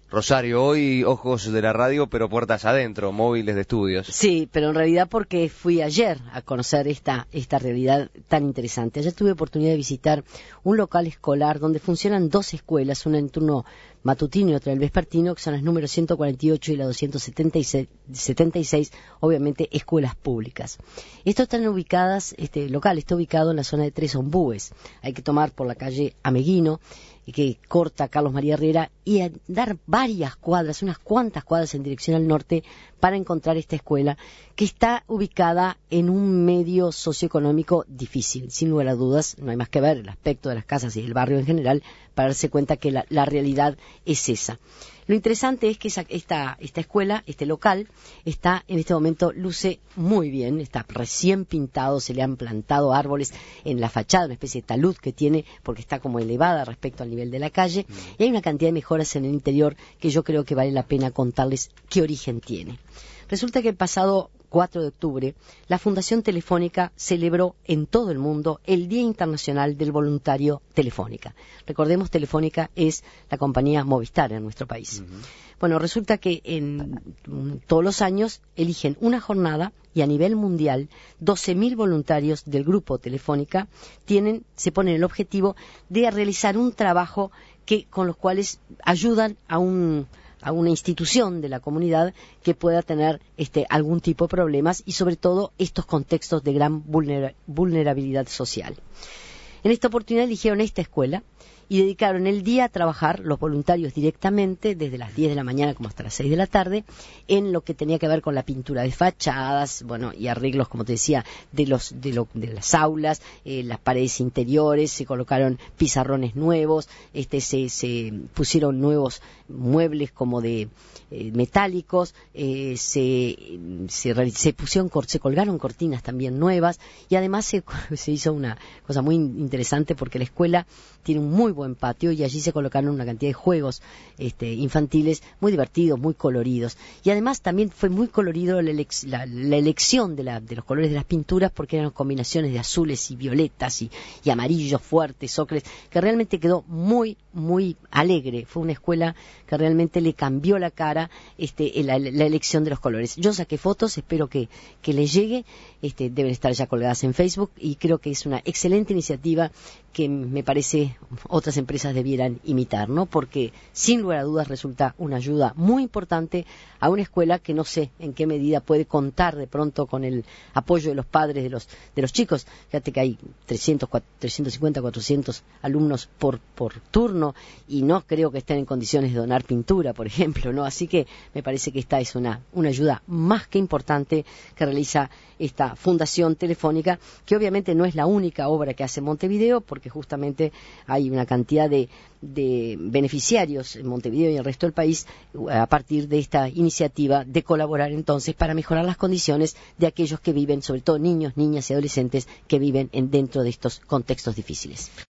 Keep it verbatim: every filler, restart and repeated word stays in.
Rosario, hoy ojos de la radio, pero puertas adentro, móviles de estudios. Sí, pero en realidad porque fui ayer a conocer esta, esta realidad tan interesante. Ayer tuve oportunidad de visitar un local escolar donde funcionan dos escuelas, una en turno matutino y otra el vespertino, que son las números ciento cuarenta y ocho y la doscientos setenta y seis, obviamente escuelas públicas. Estas están ubicadas, este local está ubicado en la zona de Tres Ombúes. Hay que tomar por la calle Ameguino, que corta Carlos María Herrera, y a dar varias cuadras, unas cuantas cuadras en dirección al norte para encontrar esta escuela que está ubicada en un medio socioeconómico difícil. Sin lugar a dudas, no hay más que ver el aspecto de las casas y del barrio en general para darse cuenta que la, la realidad es esa. Lo interesante es que esa, esta, esta escuela, este local, está en este momento, luce muy bien, está recién pintado, se le han plantado árboles en la fachada, una especie de talud que tiene, porque está como elevada respecto al nivel de la calle, mm. y hay una cantidad de mejoras en el interior que yo creo que vale la pena contarles qué origen tiene. Resulta que el pasado cuatro de octubre, la Fundación Telefónica celebró en todo el mundo el Día Internacional del Voluntario Telefónica. Recordemos, Telefónica es la compañía Movistar en nuestro país. Uh-huh. Bueno, resulta que en todos los años eligen una jornada y a nivel mundial doce mil voluntarios del grupo Telefónica tienen, se ponen el objetivo de realizar un trabajo que con los cuales ayudan a un a una institución de la comunidad que pueda tener este algún tipo de problemas y sobre todo estos contextos de gran vulnera- vulnerabilidad social. En esta oportunidad eligieron esta escuela y dedicaron el día a trabajar los voluntarios directamente desde las diez de la mañana como hasta las seis de la tarde en lo que tenía que ver con la pintura de fachadas, bueno, y arreglos, como te decía, de los de, lo, de las aulas, eh, las paredes interiores, se colocaron pizarrones nuevos, este se, se pusieron nuevos muebles como de eh, metálicos, eh, se, se se pusieron se colgaron cortinas también nuevas y además se, se hizo una cosa muy interesante porque la escuela tiene un muy buen patio y allí se colocaron una cantidad de juegos este, infantiles muy divertidos, muy coloridos. Y además también fue muy colorido la, elec- la, la elección de, la, de los colores de las pinturas porque eran combinaciones de azules y violetas y, y amarillos fuertes, ocres, que realmente quedó muy, muy alegre. Fue una escuela que realmente le cambió la cara este, la, la elección de los colores. Yo saqué fotos, espero que, que les llegue, este, deben estar ya colgadas en Facebook y creo que es una excelente iniciativa que me parece otras empresas debieran imitar, ¿no? Porque sin lugar a dudas resulta una ayuda muy importante a una escuela que no sé en qué medida puede contar de pronto con el apoyo de los padres de los de los chicos. Fíjate que hay trescientos, trescientos cincuenta, cuatrocientos alumnos por por turno y no creo que estén en condiciones de donar pintura, por ejemplo, ¿no? Así que me parece que esta es una una ayuda más que importante que realiza esta Fundación Telefónica, que obviamente no es la única obra que hace Montevideo, porque justamente hay una cantidad de, de beneficiarios en Montevideo y el resto del país a partir de esta iniciativa de colaborar entonces para mejorar las condiciones de aquellos que viven, sobre todo niños, niñas y adolescentes que viven en, dentro de estos contextos difíciles.